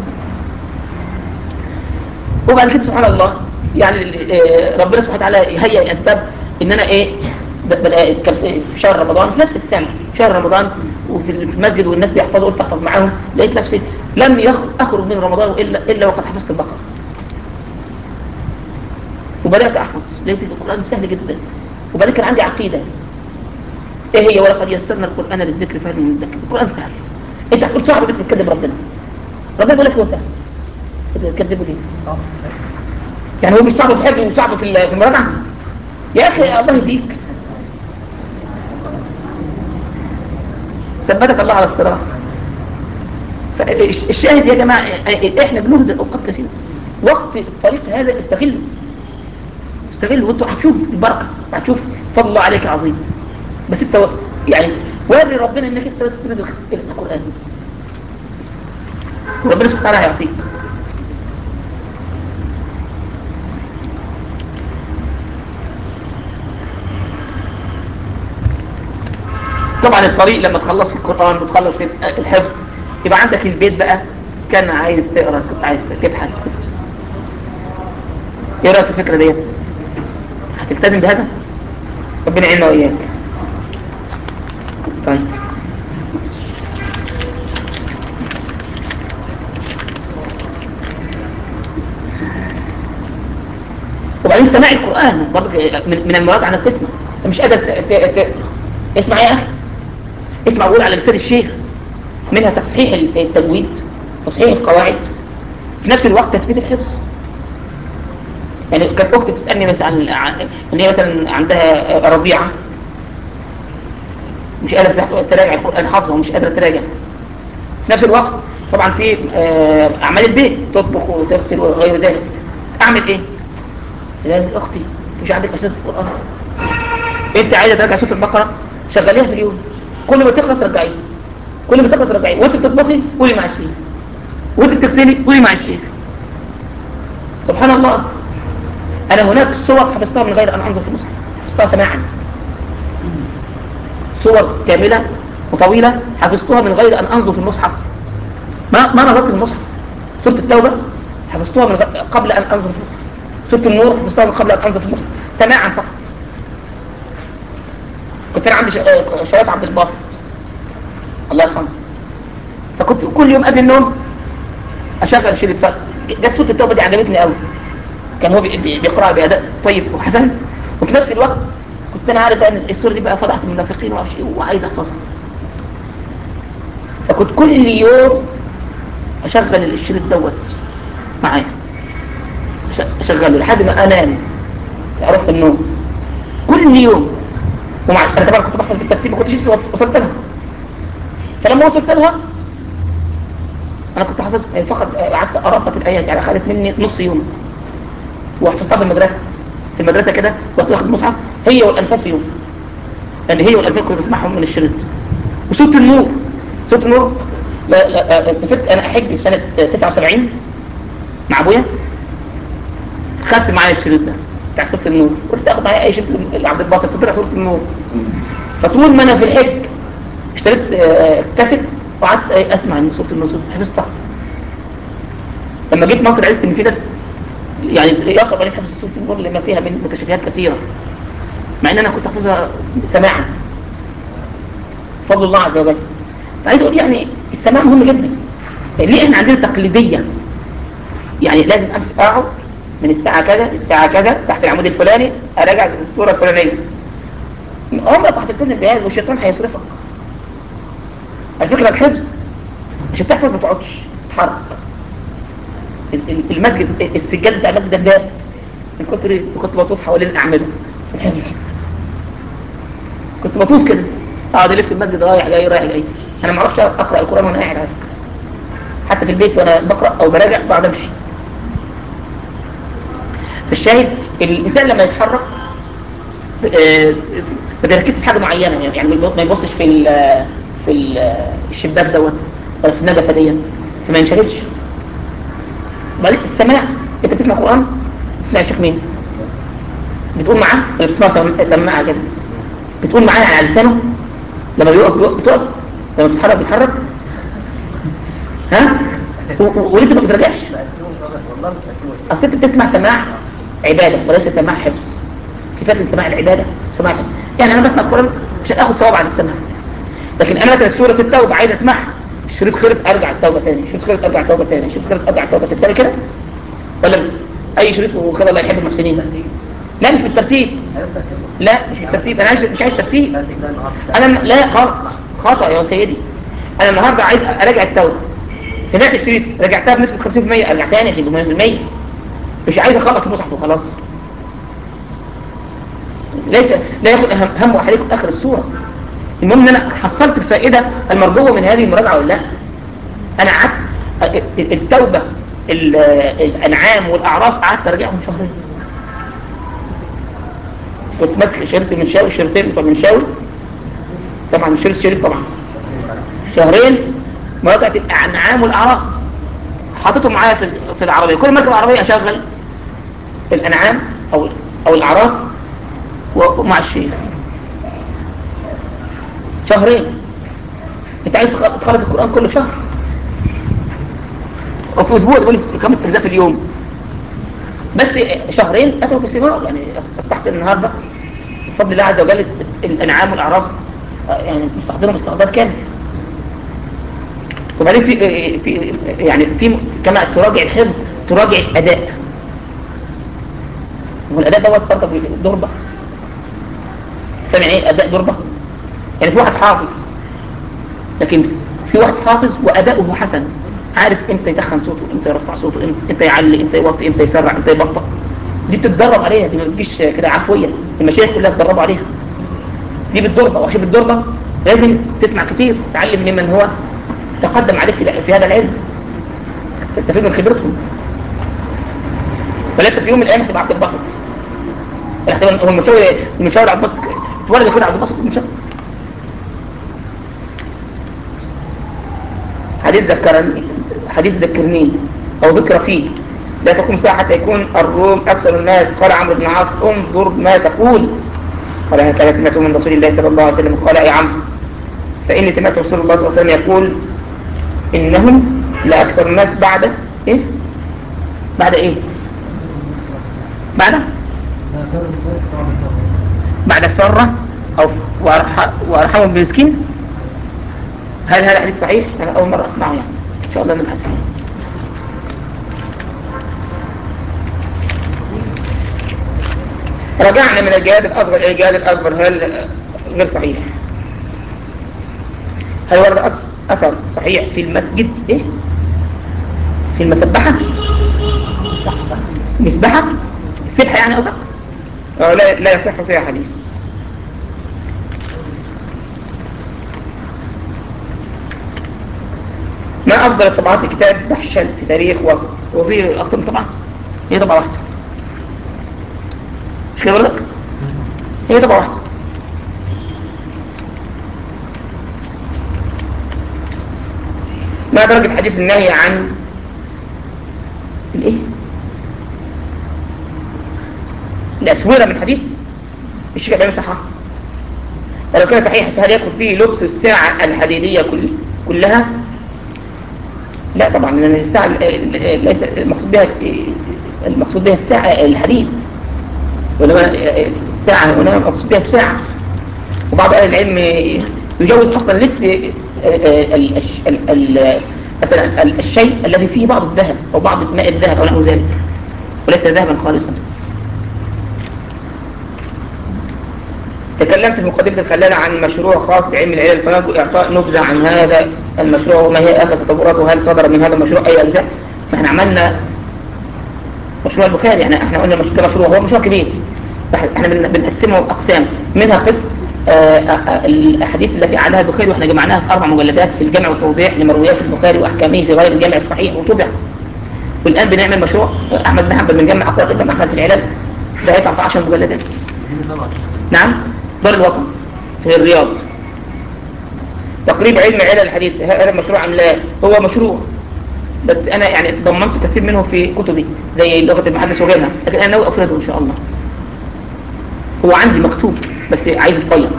وبعد كده سبحان الله يعني ربنا سبحانه وتعالى يهيئ الاسباب ان انا ايه بدأ كان في شهر رمضان في نفس السنة شهر رمضان وفي المسجد والناس بيحفظوا قلت احفظ معاهم لقيت نفسي لم أخرج من رمضان إلا, إلا وقد حفظت البقرة وبدأت أحفظ لقيت القرآن سهل جدا وبعدين كان عندي عقيدة إيه هي ولقد يسرنا القرآن للذكر فهل من مدكر القرآن سهل أنت هتقول صعب بيت بتكذب ربنا ربنا بيقول لك هو سهل تكذبه ليه يعني هو مش صعب في الحفظ وصعب في المراجعة يا أخي الله يهديك ثبتك الله على الصراط الشاهد يا جماعة احنا بنهدر اوقات كثيرة وقت الطريق هذا استغله استغله وانتوا هتشوف البركة هتشوف فضل الله عليك عظيم بس انت يعني وري ربنا انك انت بس تريد القرآن وربنا سبحانه وتعالى هيعطيك طبعا الطريق لما تخلص في القرآن وتخلص في الحفظ يبقى عندك البيت بقى كان عايز تقرأ كنت عايز تبحث كنت ايه رأيك في الفكرة دي هتلتزم بهذا ربنا يعيننا وإياك طيب وبعدين سماع القرآن برضه من المراجعة انك تسمع انت مش قادر ت... ت... ت... اسمع يا اخي اسمع وقول على لسان الشيخ منها تصحيح التجويد تصحيح القواعد في نفس الوقت تثبيت الحفظ يعني كانت اختي بتسالني مثلا عن ان هي مثلا عندها رضيعه مش قادره تراجع القران حافظه ومش قادره تراجع في نفس الوقت طبعا في اعمال البيت تطبخ وتغسل وغير ذلك اعمل ايه لازم اختي مش عندك اساس القران انت عايزه تراجع سوره البقره شغليها في اليوم كل ما تخلص رجعيه كل ما تخلص رجعيه وانت بتطبخي قولي مع الشيخ وانت بتغسلي قولي مع الشيخ سبحان الله انا هناك صور حفظتها من غير ان انظر في المصحف حفظتها سماعا صور كامله وطويله حفظتها من غير ان انظر في المصحف ما ما نظرت في المصحف سوره التوبه حفظتها من غ... قبل ان انظر في المصحف سوره النور حفظتها من قبل ان انظر في المصحف سماعا فقط كنت انا عندي شوية عبد الباسط الله يرحمه فكنت كل يوم قبل النوم اشغل شريط ف جت سوره التوبه دي عجبتني قوي كان هو بيقرأ بأداء طيب وحسن وفي نفس الوقت كنت انا عارف ان السوره دي بقى فضحت المنافقين وعايز احفظها فكنت كل يوم اشغل الشريط دوت معايا اشغله لحد ما انام اروح في النوم كل يوم ومع انا طبعا كنت بحفظ بالترتيب ما كنتش لسه وصلت لها فلما وصلت لها انا كنت حافظ فقط قعدت اربط الايات يعني اخذت مني نص يوم وحفظتها في المدرسه في المدرسه كده كنت واخد مصحف هي والانفال في يوم يعني هي والانفال كنت بسمعهم من الشريط وصوت النور صوت النور لا لا استفدت انا احج في سنه تسعة وسبعين مع ابويا خدت معايا الشريط ده بتاع صوت النور قلت اخد معايا اي شريط عبد الباسط فطلع صوت النور فطول ما انا في الحج اشتريت كاسيت وقعدت اسمع من صوت النور حفظتها لما جيت مصر عرفت ان في ناس يعني يقرب عليك حفظ صوت النور لما فيها من متشابهات كثيره مع ان انا كنت احفظها سماعا فضل الله عز وجل فعايز اقول يعني السماع مهم جدا ليه احنا عندنا تقليديه يعني لازم امسك اقعد من الساعه كذا للساعه كذا تحت العمود الفلاني اراجع الصوره الفلانيه عمرك ما هتلتزم بهذا والشيطان هيصرفك على فكره الحفظ عشان تحفظ ما تقعدش تتحرك المسجد السجاد بتاع المسجد ده من كتر كنت بطوف حوالين الاعمده في الحفظ كنت بطوف كده اقعد الف في المسجد رايح جاي رايح جاي انا ما اعرفش اقرا القران وانا قاعد عارف حتى في البيت وانا بقرا او براجع بعد امشي الشاهد الانسان لما يتحرك ما بيركزش في حاجه معينه يعني ما يبصش في ال في ال الشباك دوت ولا في النجفه ديت فما ينشغلش بعدين السماع انت بتسمع قران بتسمع شيخ مين بتقول معاه ولا بتسمع سماعه كده بتقول معاه على لسانه لما بيقف بتقف لما بيتحرك بيتحرك ها ولسه ما بترجعش اصل انت بتسمع سماع عباده وليس سماع حفظ في فرق بين سماع العباده وسماع الحفظ يعني انا بسمع القرآن عشان اخد ثواب على السمع، لكن انا مثلا سورة التوبة عايز اسمعها، الشريط خلص ارجع التوبة تاني، الشريط خلص ارجع التوبة تاني، الشريط خلص ارجع التوبة تاني كده، ولا بت... اي شريط وكده الله يحب المحسنين. لا مش بالترتيب، لا مش بالترتيب، انا عايز مش عايز ترتيب. انا لا خطأ خطأ يا سيدي. انا النهارده عايز اراجع التوبة، سمعت الشريط رجعتها بنسبة خمسين في المية، ارجع تاني عشان مية في المية، مش عايز اخلص المصحف وخلاص. ليس لا يكون هم هم احدكم اخر السورة، المهم ان انا حصلت الفائدة المرجوة من هذه المراجعة ولا لا. انا قعدت التوبة الانعام والاعراف قعدت ارجعهم شهرين، كنت ماسك شريط المنشاوي، الشريطين بتوع المنشاوي طبعا، شريط شريط طبعا، شهرين مراجعة الانعام والاعراف، حاططهم معايا في في العربية، كل ما اركب العربية اشغل الانعام او او الاعراف ومع الشيخ شهرين. انت عايز تخلص القرآن كله شهر، وفي اسبوع تقول لي خمس اجزاء في اليوم، بس شهرين اتوا بثمار. يعني اصبحت النهارده بفضل الله عز وجل الانعام والاعراف يعني مستحضره مستحضر كامل. وبعدين في في يعني في كما تراجع الحفظ تراجع الاداء، والاداء دوت برضه ضربه. سامع ايه اداء ضربه؟ يعني في واحد حافظ، لكن في واحد حافظ واداؤه حسن، عارف امتى يتخن صوته، امتى يرفع صوته، امتى يعلي، امتى يوطي، امتى يسرع، امتى يبطأ. دي بتتدرب عليها، دي ما بتجيش كده عفويه، المشايخ كلها بتدربوا عليها. دي بالضربه، وعشان بالضربه لازم تسمع كتير، تعلم ممن هو تقدم عليك في, في هذا العلم، تستفيد من خبرتهم. ولا انت في يوم من الايام هتبقى عبد الباسط، هو المشاور المشاور عبد الباسط اتولد كده عبد الباسط المشاور. حديث ذكرني حديث ذكرني او ذكر فيه لا تقوم ساعة حتى يكون الروم اكثر الناس. قال عمرو بن عاص انظر ما تقول، قال هكذا سمعت من رسول الله صلى الله عليه وسلم. قال يا عمرو فاني سمعت رسول الله صلى الله عليه وسلم يقول انهم لاكثر الناس بعد ايه بعد ايه بعد بعد الفرة او وارحمهم بالمسكين. هل هذا حديث صحيح؟ انا اول مرة اسمعه، يعني ان شاء الله نبحث فيه. رجعنا من الجهاد الأصغر إلى الجهاد الأكبر، هل غير صحيح؟ هل ورد أثر صحيح في المسجد إيه؟ في المسبحة؟ مسبحة؟ السبحة يعني أو لا لا يصح فيها حديث. ما أفضل طبعات كتاب بحشل في تاريخ وسط؟ وفي أكثر من طبعا، هي طبعة واحدة مش كده برضك؟ هي طبعة واحدة. ما درجة حديث النهي عن الايه الأسورة من حديث الشيخ الألباني صحيح؟ لو كان صحيح فهل يدخل فيه لبس الساعة الحديدية كل كلها؟ لا طبعا، لأن الساعة ليس المقصود بها المقصود بها الساعة الحديد، وإنما الساعة هنا المقصود بها الساعة. وبعض أهل العلم يجوز أصلا لبس مثلا الشيء الذي فيه بعض الذهب أو بعض ماء الذهب أو نحو ذلك، وليس ذهبا خالصا. تكلمت في مقدمة الخلالة عن مشروع خاص بعلم العلل، فنرجو إعطاء نبذة عن هذا المشروع وما هي آخر تطوراته، وهل صدر من هذا المشروع أي أجزاء؟ فإحنا عملنا مشروع البخاري، يعني إحنا قلنا ده مشروع هو مشروع كبير، إحنا بنقسمه أقسام، منها قسم الأحاديث التي عادها البخاري، وإحنا جمعناها في أربع مجلدات في الجمع والتوضيح لمرويات البخاري وأحكامه في غير الجامع الصحيح وطبع. والآن بنعمل مشروع أحمد بن حنبل من جمع أقوال الإمام أحمد في العلل، ده هيطلع في عشر مجلدات. نعم، دار الوطن في الرياض. تقريب علم علل الحديث، هذا مشروع أم لا؟ هو مشروع، بس أنا يعني ضمنت كثير منه في كتبي زي لغة المحدث وغيرها، لكن أنا ناوي أفرده إن شاء الله. هو عندي مكتوب بس عايز يتبيض،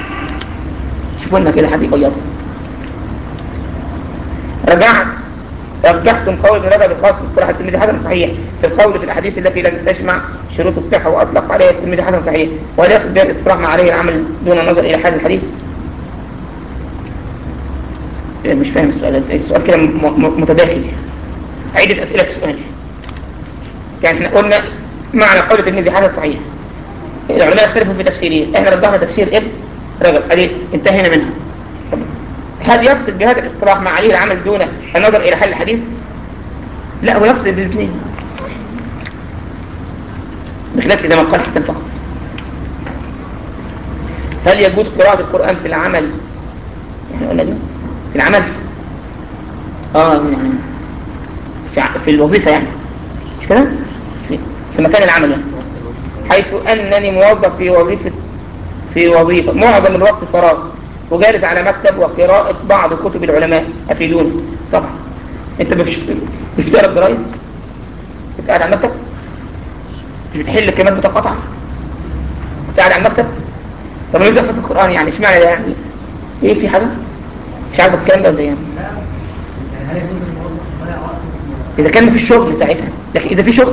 شوفوا لنا كده حد يبيضه. رجعت رجحتم قول ابن رجب الخاص باصطلاح الترمذي حسن صحيح في القول في الاحاديث التي لا تجمع شروط الصحه واطلق عليها الترمذي حسن صحيح، وهل يقصد بها الاصطلاح ما عليه العمل دون النظر الى حال الحديث؟ مش فاهم السؤال، السؤال كده متداخل. عيد الاسئله في السؤال. يعني احنا قلنا معنى قول الترمذي حسن صحيح، العلماء اختلفوا في تفسيره، احنا رجحنا تفسير ابن رجب ادي انتهينا منها. هل يقصد بهذا الاصطلاح ما عليه العمل دون النظر الى حل الحديث؟ لا، هو يقصد بالاثنين، بخلاف اذا ما قال حسن فقط. هل يجوز قراءة القرآن في العمل؟ يعني قلنا دي في العمل اه يعني في, في الوظيفة، يعني مش كده؟ في, في مكان العمل، يعني حيث انني موظف في وظيفة في وظيفة معظم الوقت فراغ وجالس على مكتب وقراءة بعض كتب العلماء، افيدوني. طبعا انت مش بتقرا الجرايد، بتقعد على المكتب، مش بتحل كلمات متقاطعة، بتقعد على المكتب. طب نبدأ في القرآن، يعني اشمعنى ده؟ يعني ايه، في حاجة مش عارف الكلام ده ولا ايه؟ اذا كان في الشغل ساعتها، لكن اذا في شغل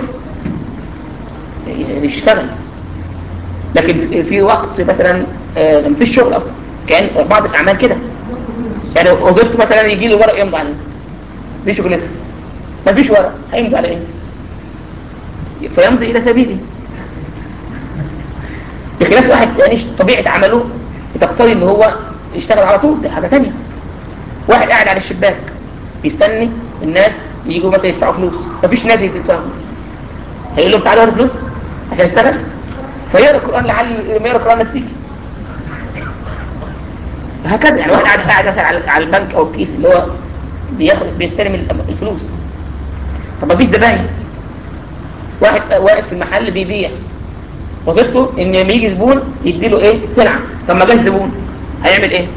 يشتغل. لكن في وقت مثلا آه في الشغل اصلا كان بعض الاعمال كده، يعني وظيفته مثلا يجي له ورق يمضي عليه، دي شغلته. ما فيش ورق هيمضي على ايه؟ فيمضي الى سبيله، بخلاف واحد يعني طبيعه عمله تقتضي ان هو يشتغل على طول، دي حاجه ثانيه. واحد قاعد على الشباك بيستني الناس يجوا مثلا يدفعوا فلوس، مفيش ناس يدفعوا، هيقول لهم تعالوا هاتوا فلوس عشان اشتغل، فيقرا القران لعل لما يقرا القران الناس تيجي. هكذا يعني واحد قاعد قاعد مثلا على البنك او الكيس اللي هو بياخد بيستلم الفلوس، طب مفيش زباين. واحد واقف في المحل بيبيع، وظيفته ان لما يجي زبون يديله ايه؟ السلعه. طب ما جاش زبون هيعمل ايه؟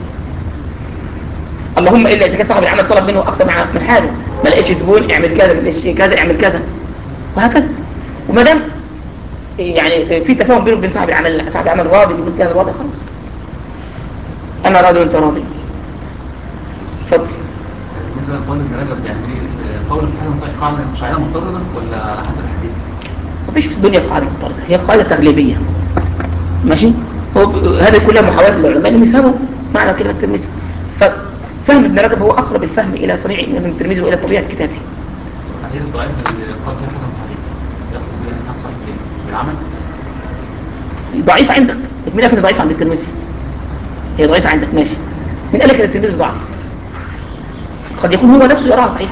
اللهم الا اذا كان صاحب العمل طلب منه اكثر من حاجه، ما لقيتش زبون اعمل كذا، ما لقيتش كذا اعمل كذا، وهكذا. وما دام يعني في تفاهم بينه وبين صاحب العمل، صاحب العمل راضي بمثل هذا الوضع، خلاص انا راضي وانت راضي. اتفضل. بالنسبه لقول ابن رجب، يعني قول الحسن صحيح قاعده شرعيه مضطرده ولا على حسب الحديث؟ مفيش في الدنيا قاعده مضطرده، هي قاعده تغليبيه. ماشي، هو هذا كلها محاولات للعلماء انهم يفهموا معنى كلمه الترمذي. ففهم ابن رجب هو اقرب الفهم الى صنيع ابن الترمذي والى طبيعه كتابه. الحديث الضعيف اللي قال فيه حسن صحيح يقصد به ان الناس صحيح بالعمل؟ ضعيف عندك، مين قال ضعيف عند الترمذي؟ هي ضعيفه عندك ماشي، مين قال لك ان الترمذي ضعيف؟ قد يكون هو نفسه يراها صحيح.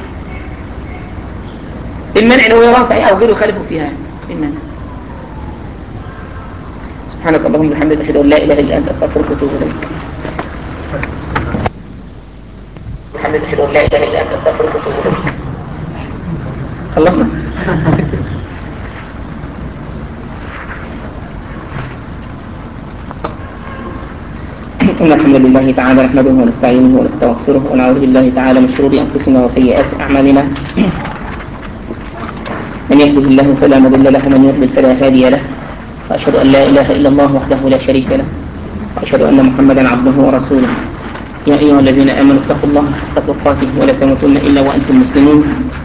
المنع ان هو يراها صحيح او غيره يخالفه فيها، المنع. سبحانك اللهم وبحمدك اشهد ان لا اله الا انت استغفرك واتوب اليك. وبحمدك اشهد ان لا اله الا انت استغفرك واتوب اليك. خلصنا. إن الحمد لله تعالى نحمده ونستعينه ونستغفره ونعوذ بالله تعالى من شرور أنفسنا وسيئات أعمالنا. من يهده الله فلا مضل له ومن يضلل فلا هادي له، وأشهد أن لا إله إلا الله وحده لا شريك له، وأشهد أن محمدا عبده ورسوله. يا أيها الذين آمنوا اتقوا الله حق تقاته ولا تموتن إلا وأنتم مسلمون.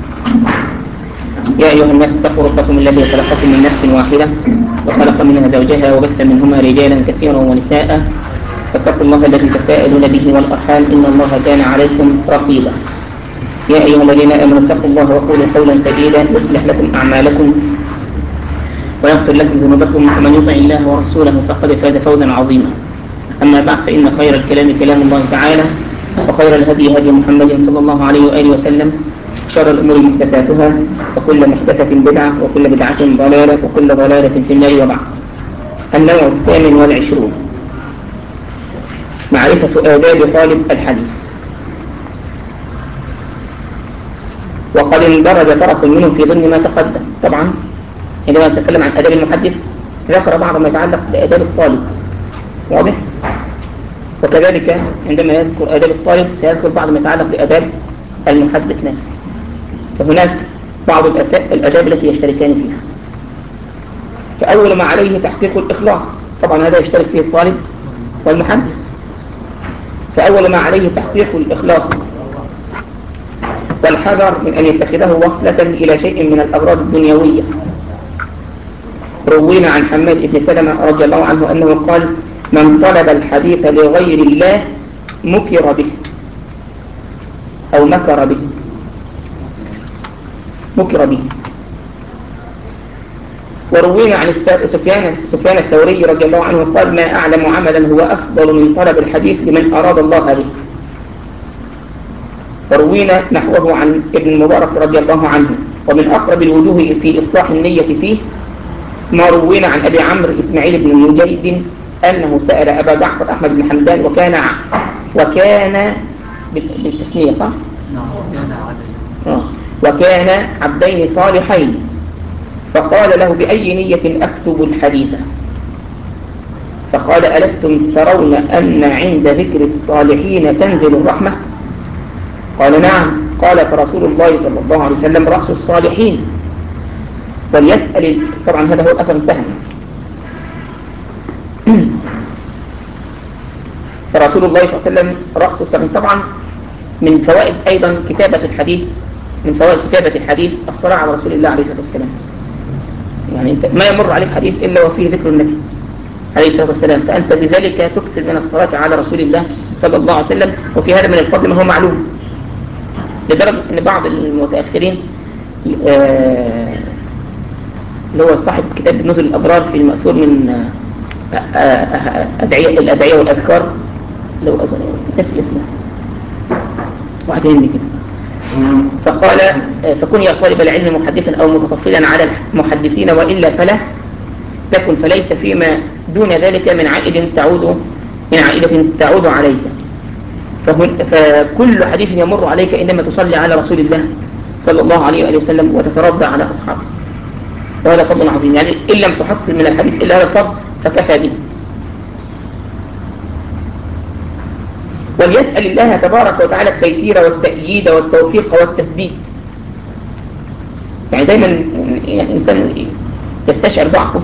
يا أيها الناس اتقوا ربكم الذي خلقكم من نفس واحدة وخلق منها زوجها وبث منهما رجالا كثيرا ونساء، فاتقوا الله الذي تساءلون به والأرحام إن الله كان عليكم رقيبا. يا أيها الذين آمنوا اتقوا الله وقولوا قولا سديدا يصلح لكم أعمالكم ويغفر لكم ذنوبكم، ومن يطع الله ورسوله فقد فاز فوزا عظيما. أما بعد، فإن خير الكلام كلام الله تعالى، وخير الهدي هدي محمد صلى الله عليه وآله وسلم، شر الأمور محدثاتها، وكل محدثة بدعة، وكل بدعة ضلالة، وكل ضلالة في النار. وبعد. النوع الثامن والعشرون، معرفة آداب طالب الحديث. وقد اندرج طرف منه في ضمن ما تقدم. طبعا عندما نتكلم عن آداب المحدث ذكر بعض ما يتعلق بآداب الطالب، واضح؟ وكذلك عندما يذكر آداب الطالب سيذكر بعض ما يتعلق بآداب المحدث نفسه. فهناك بعض الآداب التي يشتركان فيها. فأول ما عليه تحقيق الإخلاص، طبعا هذا يشترك فيه الطالب والمحدث. فأول ما عليه تحقيق الإخلاص والحذر من أن يتخذه وصلة إلى شيء من الأغراض الدنيوية. روينا عن حماد بن سلمة رضي الله عنه أنه قال: من طلب الحديث لغير الله مكر به أو مكر به مكر به. وروينا عن سفيان سفيان الثوري رضي الله عنه قال: ما أعلم عملا هو أفضل من طلب الحديث لمن أراد الله به. وروينا نحوه عن ابن المبارك رضي الله عنه. ومن أقرب الوجوه في إصلاح النية فيه ما روينا عن أبي عمرو إسماعيل بن مجيد أنه سأل أبا جعفر أحمد بن حمدان وكان وكان بالتثنية صح؟ آه. وكان عبدين صالحين، فقال له: بأي نية أكتب الحديث؟ فقال: ألستم ترون أن عند ذكر الصالحين تنزل الرحمة؟ قال: نعم. قال: فرسول الله صلى الله عليه وسلم رأس الصالحين، وليسأل. طبعا هذا هو الأثر انتهى. فرسول الله صلى الله عليه وسلم رأس الصالحين. طبعا من فوائد أيضا كتابة الحديث من فوائد كتابة الحديث الصلاة على رسول الله عليه الصلاة والسلام. يعني أنت ما يمر عليك حديث إلا وفيه ذكر النبي عليه الصلاة والسلام، فأنت بذلك تكثر من الصلاة على رسول الله صلى الله عليه وسلم. وفي هذا من الفضل ما هو معلوم، لدرجة أن بعض المتأخرين آه اللي هو صاحب كتاب نزل الأبرار في المأثور من أدعية الأدعية والأذكار، لو أظن نسي اسمه واحد هندي كده، فقال: فكن يا طالب العلم محدثا أو متطفلا على المحدثين، وإلا فلا تكن، فليس فيما دون ذلك من عائد تعود من عائدة تعود عليك. فكل حديث يمر عليك إنما تصلي على رسول الله صلى الله عليه وآله وسلم وتترضى على أصحابه، وهذا فضل عظيم. يعني إن لم تحصل من الحديث إلا هذا الفضل فكفى به. وليسأل الله تبارك وتعالى التيسير والتأييد والتوفيق والتسديد. يعني دايما يعني الإنسان يستشعر ضعفه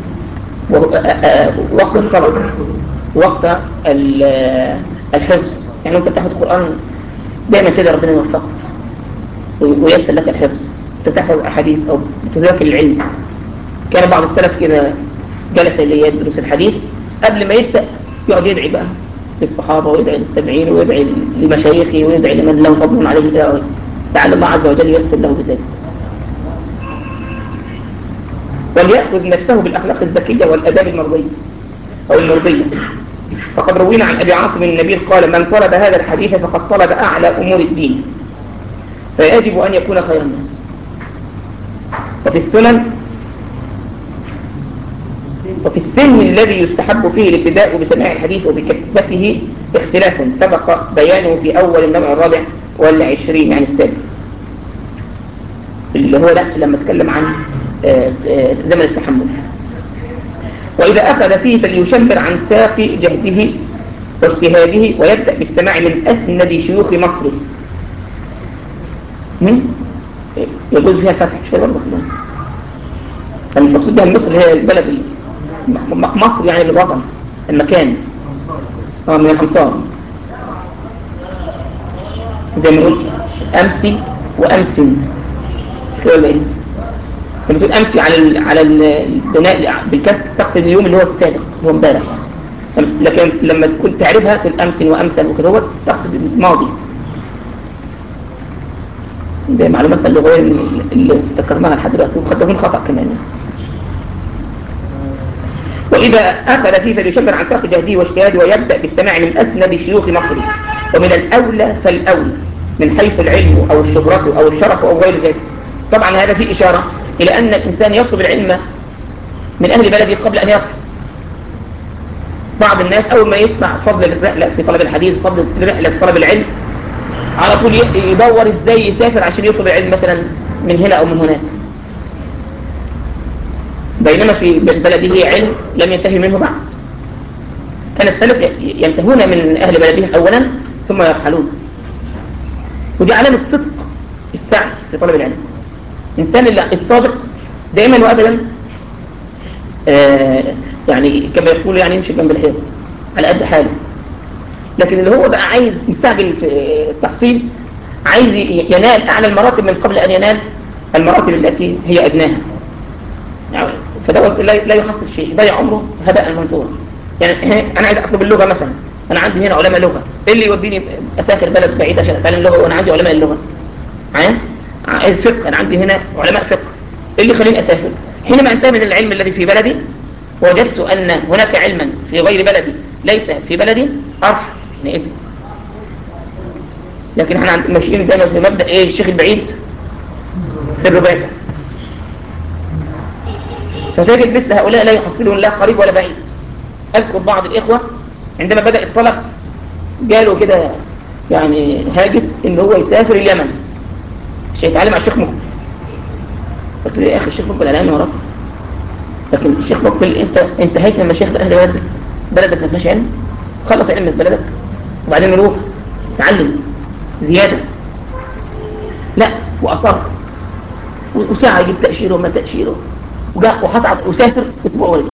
وقت الطلب، وقت الحفظ. يعني أنت بتحفظ القرآن دايما كده ربنا يوفقك ويسر لك الحفظ، تحفظ أحاديث أو تذاكر العلم. كان بعض السلف كده جلس ليدرس الحديث قبل ما يبدأ يقعد يدعي بقى للصحابة ويدعي للتابعين ويدعي لمشايخه ويدعي لمن له فضل عليه إلى لعل الله عز وجل ييسر له بذلك. وليأخذ نفسه بالأخلاق الذكية والأداب المرضية أو المرضية. فقد روينا عن أبي عاصم النبيل قال: من طلب هذا الحديث فقد طلب أعلى أمور الدين، فيجب أن يكون خير الناس. وفي السنن وفي السن الذي يستحب فيه الابتداء بسماع الحديث وبكتبته اختلاف سبق بيانه في أول النوع الرابع والعشرين يعني السابع، اللي هو لا لما اتكلم عن زمن التحمل. وإذا أخذ فيه فليشمر عن ساق جهده واجتهاده ويبدأ بالسماع من أسند شيوخ مصر. يجوز فيها فتح شيء برضه، المقصود بها مصر هي البلد مصر يعني الوطن المكان اه من الأمصار، زي ما نقول أمسي وأمسن ولا إيه؟ لما تقول أمسي على ال على البناء بالكسر تقصد اليوم اللي هو السابق هو امبارح، لكن لما تكون تعرفها تقول أمسن وأمسن وكده هو تقصد الماضي. ده معلومات اللغوية اللي افتكرناها لحد دلوقتي وقد تكون خطأ كمان. وإذا أخذ فيه فليشمر عن ساق جهده واجتهاده ويبدأ بالسماع من أسند شيوخ مصر، ومن الأولى فالأولى من حيث العلم أو الشهرة أو الشرف أو غير ذلك. طبعا هذا فيه إشارة إلى أن الإنسان يطلب العلم من أهل بلده قبل أن يطلب. بعض الناس أول ما يسمع فضل الرحلة في طلب الحديث، فضل الرحلة في طلب العلم، على طول يدور إزاي يسافر عشان يطلب العلم مثلا من هنا أو من هناك، بينما في بلده علم لم ينتهي منه بعد. كان السلف ينتهون من أهل بلدهم أولا ثم يرحلون، ودي علامة صدق السعي في طلب العلم. الإنسان الصادق دائما وأبدا آه يعني كما يقول يعني يمشي جنب الحيط على قد حاله، لكن اللي هو بقى عايز مستعجل في التحصيل عايز ينال أعلى المراتب من قبل أن ينال المراتب التي هي أدناها، يعني فده لا يحصل شيء، ضيع عمره هباء منثورا. يعني أنا عايز أطلب اللغة مثلا، أنا عندي هنا علماء لغة، إيه اللي يوديني أسافر بلد بعيد عشان أتعلم لغة وأنا عندي علماء اللغة؟ معايا؟ عايز فقه، أنا عندي هنا علماء فقه، إيه اللي يخليني أسافر؟ حينما أنتهي من العلم الذي في بلدي وجدت أن هناك علما في غير بلدي ليس في بلدي أرحل حينئذ. لكن احنا ماشيين دايما بمبدأ ايه؟ الشيخ البعيد سر بيته. فتجد مثل هؤلاء لا يحصلون لا قريب ولا بعيد. أذكر بعض الإخوة عندما بدأ الطلب قالوا كده يعني هاجس إن هو يسافر اليمن عشان يتعلم على الشيخ مقبل. قلت له يا أخي الشيخ مقبل على عيني وراسي، لكن الشيخ مقبل أنت انتهيت من مشايخ أهل بلدك، بلدك ما فيهاش علم، خلص علم في بلدك وبعدين نروح تعلم زيادة. لا، وأصر وساعة يجيب تأشيره وما تأشيره وحصعد وسافر أسبوع ورجع.